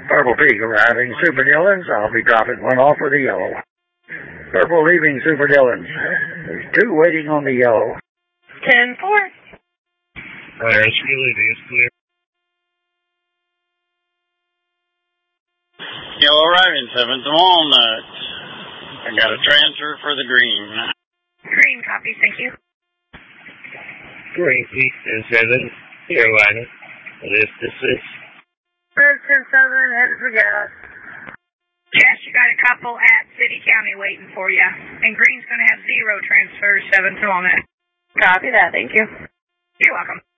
Purple Peak arriving, Super Dillons. I'll be dropping one off for the yellow. Purple leaving Super Dillons. There's two waiting on the yellow. 10-4. Skillet is clear. Yellow arriving, 7th Walnut. I got a transfer for the green. Green copy, thank you. Green Peak and 7, Carolina. List assist. First and 7, headed for gas. Yes, you got a couple at City County waiting for you. And Green's going to have 0 transfers, 7th Walnut. Copy that, thank you. You're welcome.